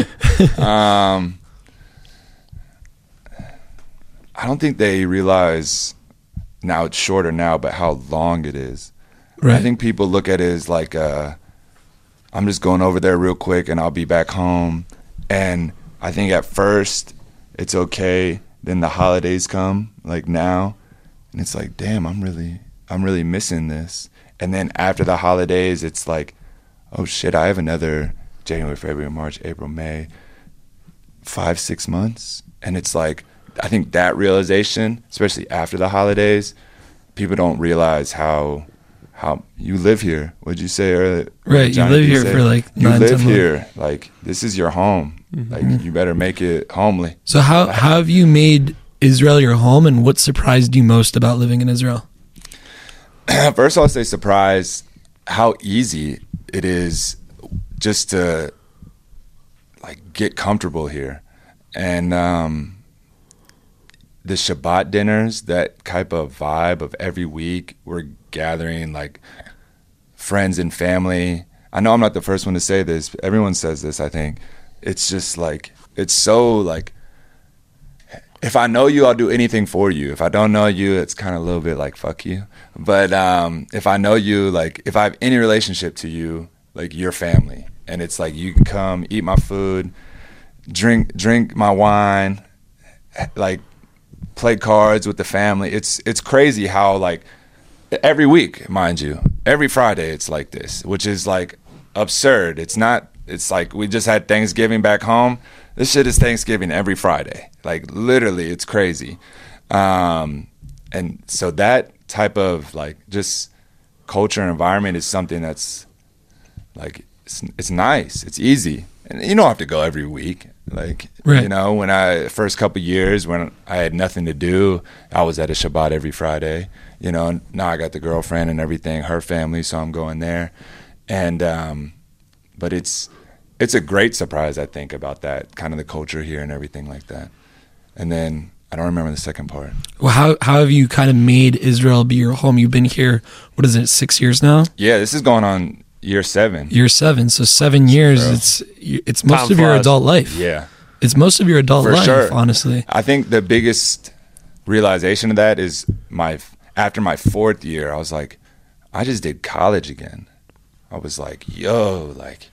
I don't think they realize, now it's shorter now, but how long it is. right. I think people look at it as like, I'm just going over there real quick and I'll be back home. And I think at first it's okay. Then the holidays come, like now, and it's like, damn, I'm really missing this. And then after the holidays, it's like, oh shit, I have another January, February, March, April, May, 5-6 months. And it's like, I think that realization, especially after the holidays, people don't realize how you live here. What'd you say earlier? Right, Johnny, you live you here say, for like you 9-10 live months. here. Like, this is your home. Like, you better make it homely. So how have you made Israel your home, and what surprised you most about living in Israel? First, I'll say surprised how easy it is just to like get comfortable here. And the Shabbat dinners, that type of vibe of every week, we're gathering like friends and family. I know I'm not the first one to say this. Everyone says this, I think. It's just like, it's so like, if I know you, I'll do anything for you. If I don't know you, it's kind of a little bit like, fuck you. But if I know you, like, if I have any relationship to you, like, you're family. And it's like, you can come, eat my food, drink my wine, like, play cards with the family. It's crazy how, like, every week, mind you, every Friday it's like this, which is, like, absurd. It's like we just had Thanksgiving back home. This shit is Thanksgiving every Friday. Like, literally, it's crazy. And so that type of, like, just culture and environment is something that's, like, it's nice. It's easy. And you don't have to go every week. Like, Right. you know, first couple years when I had nothing to do, I was at a Shabbat every Friday. You know, and now I got the girlfriend and everything, her family, so I'm going there. And, but it's a great surprise, I think, about that, kind of the culture here and everything like that. And then I don't remember the second part. Well, how have you kind of made Israel be your home? You've been here, what is it, 6 years now? Yeah, this is going on year 7. Year 7, so 7 years. Bro. It's most Time of your flies. adult life. Yeah. It's most of your adult For life, sure. honestly. I think the biggest realization of that is after my 4th year, I was like, I just did college again. I was like, yo, like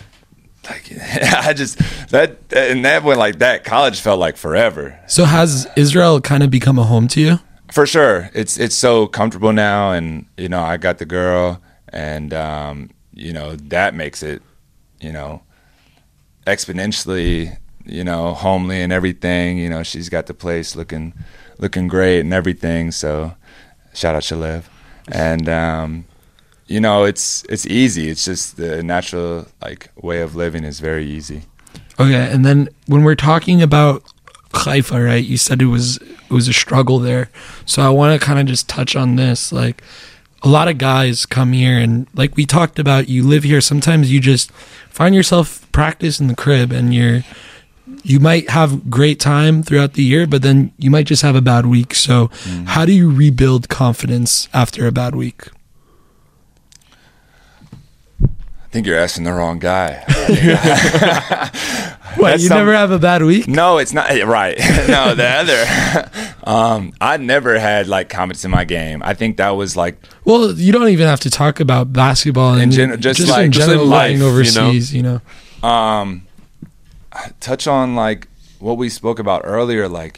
I just that went like that. College felt like forever. So has Israel kind of become a home to you? For sure. It's so comfortable now, and you know, I got the girl, and you know, that makes it, you know, exponentially, you know, homely and everything. You know, she's got the place looking great and everything. So shout out Shalev. And you know, it's easy. It's just the natural, like, way of living is very easy. Okay, and then when we're talking about Haifa, right? You said it was a struggle there. So I want to kind of just touch on this. Like, a lot of guys come here, and like we talked about, you live here. Sometimes you just find yourself practice in the crib, and you might have great time throughout the year, but then you might just have a bad week. So how do you rebuild confidence after a bad week? I think you're asking the wrong guy. What, you never have a bad week? No, it's not right. No, the other. I never had like confidence in my game. I think that was like, Well, you don't even have to talk about basketball and just in like- general, just in life, living overseas, you know. touch on like what we spoke about earlier. Like,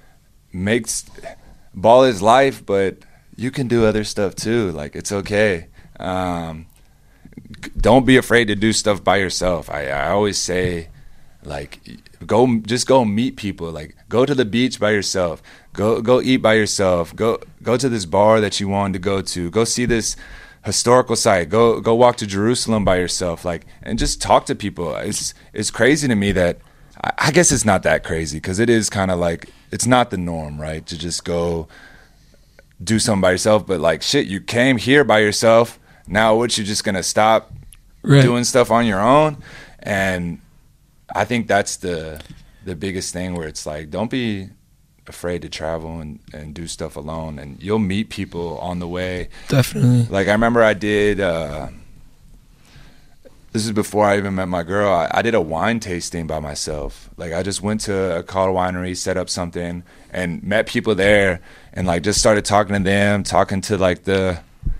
ball is life, but you can do other stuff too. Like, it's okay. Don't be afraid to do stuff by yourself. I always say, Like, just go meet people. Like, go to the beach by yourself. Go eat by yourself. Go to this bar that you wanted to go to. Go see this historical site. Go walk to Jerusalem by yourself. Like, and just talk to people. It's crazy to me that, I guess it's not that crazy, because it is kind of like, it's not the norm, right? To just go do something by yourself. But like, shit, you came here by yourself. Now what, you just gonna stop doing stuff on your own? And I think that's the biggest thing, where it's like, don't be afraid to travel and do stuff alone, and you'll meet people on the way. Definitely. Like, I remember I did this is before I even met my girl. I did a wine tasting by myself. Like, I just went to a Colorado winery, set up something, and met people there, and like just started talking to them, talking to like the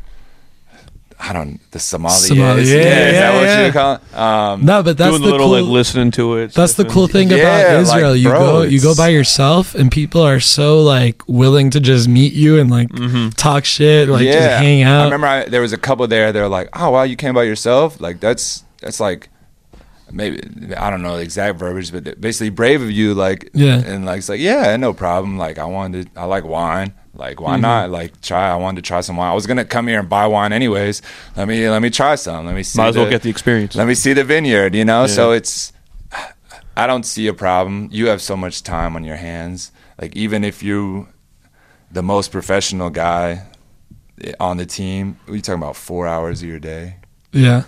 sommeliers. Yeah, is that what you would call it? No, but that's doing the a little cool, like listening to it. that's the cool thing Yeah, about Israel. like, You bro, you go by yourself, and people are so like willing to just meet you and like talk shit, like just hang out. I remember there was a couple there. They're like, "Oh wow, you came by yourself? Like that's like." Maybe, I don't know the exact verbiage, but basically brave of you, like, and like, it's like, yeah, no problem. Like, I like wine. Like, why not? Like, I wanted to try some wine. I was gonna come here and buy wine anyways. Let me try some. Let me see. Might as well get the experience. Let me see the vineyard. You know, so I don't see a problem. You have so much time on your hands. Like, even if you the most professional guy on the team, what are you talking about? 4 hours of your day? Yeah.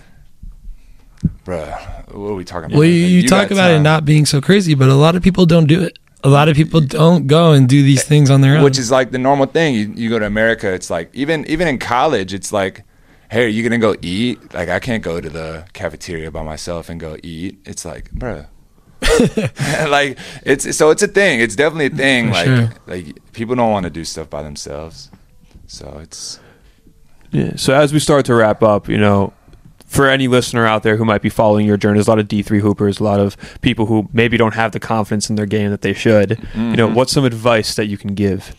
Bruh, what are we talking about? Well, you talk about it not being so crazy, but a lot of people don't do it. A lot of people don't go and do these things on their own. Which is like the normal thing. You go to America, it's like, even in college, it's like, hey, are you going to go eat? Like, I can't go to the cafeteria by myself and go eat. It's like, bruh. Like, it's a thing. It's definitely a thing. For like, sure. like people don't want to do stuff by themselves. So it's... Yeah. So as we start to wrap up, you know, for any listener out there who might be following your journey, there's a lot of D3 hoopers, a lot of people who maybe don't have the confidence in their game that they should. Mm-hmm. You know, what's some advice that you can give?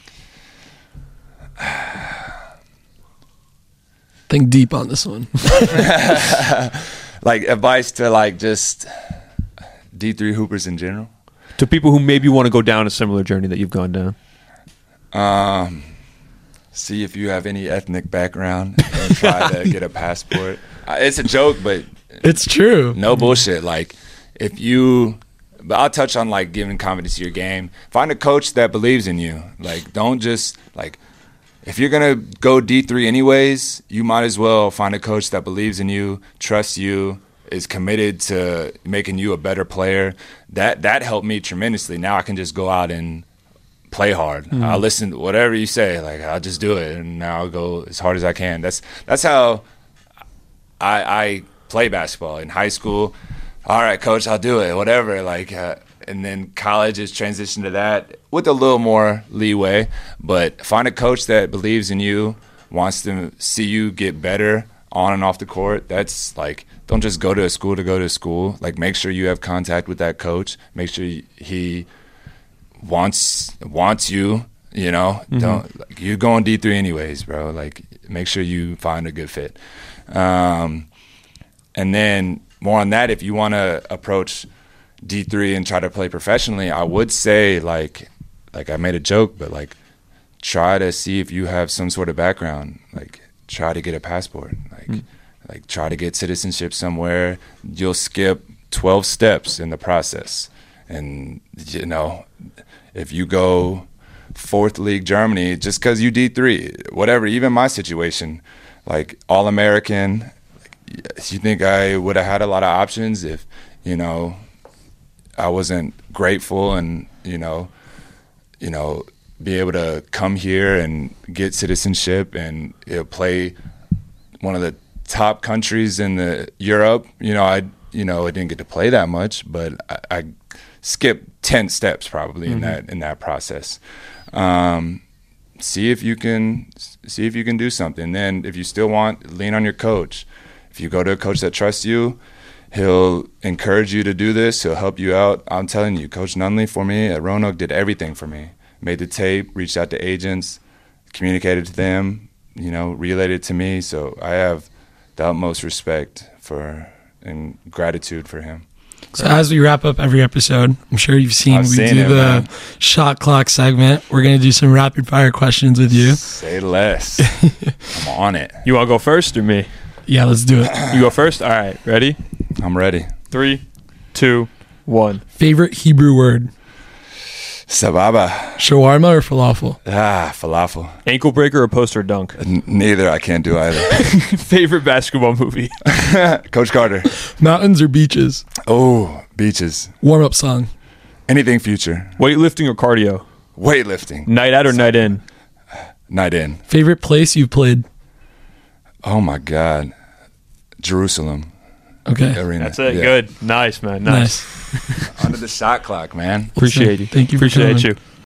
Think deep on this one. Like, advice to like just D3 hoopers in general? To people who maybe want to go down a similar journey that you've gone down. See if you have any ethnic background and try to get a passport. It's a joke, but it's true. No bullshit. Like, but I'll touch on like giving confidence to your game. Find a coach that believes in you. Like, don't just like, if you're gonna go D3 anyways, you might as well find a coach that believes in you, trusts you, is committed to making you a better player. That helped me tremendously. Now I can just go out and play hard. I'll listen to whatever you say. Like, I'll just do it, and now I'll go as hard as I can. That's how I play basketball in high school. All right, coach, I'll do it. Whatever. Like, and then college is transitioned to that with a little more leeway. But find a coach that believes in you, wants to see you get better on and off the court. That's like, don't just go to a school to go to school. Like, make sure you have contact with that coach. Make sure he wants you, you know. Don't, like, you're going D3 anyways, bro. Like, make sure you find a good fit. And then more on that, if you want to approach D3 and try to play professionally, I would say like I made a joke, but like, try to see if you have some sort of background. Like, try to get a passport. Like try to get citizenship somewhere. You'll skip 12 steps in the process. And, you know, if you go 4th League Germany, just because you D3, whatever, even my situation, like All-American, you think I would have had a lot of options if, you know, I wasn't grateful and, you know, be able to come here and get citizenship and, you know, play one of the top countries in the Europe. I didn't get to play that much, but I skipped 10 steps probably in that process. See if you can do something. Then if you still want, lean on your coach. If you go to a coach that trusts you, he'll encourage you to do this. He'll help you out. I'm telling you, Coach Nunley for me at Roanoke did everything for me. Made the tape, reached out to agents, communicated to them, relayed it to me. So I have the utmost respect for and gratitude for him. So as we wrap up every episode, I'm sure you've seen I've we seen do it, the man. shot clock segment. We're going to do some rapid fire questions with you. Say less. I'm on it. You want to go first or me? Yeah, let's do it. You go first? All right. Ready? I'm ready. 3, 2, 1. Favorite Hebrew word? Sababa. Shawarma or falafel? Falafel. Ankle breaker or post or dunk? Neither. I can't do either. Favorite basketball movie? Coach Carter. Mountains or beaches? Oh, beaches. Warm-up song? Anything future. Weightlifting or cardio? Weightlifting. Night out or night in? Night in. Favorite place you've played? Oh my God. Jerusalem. Okay. Arena. That's it. Yeah. Good. Nice, man. Nice. Nice. Under the shot clock, man. Appreciate you. Thank you for Appreciate coming. you.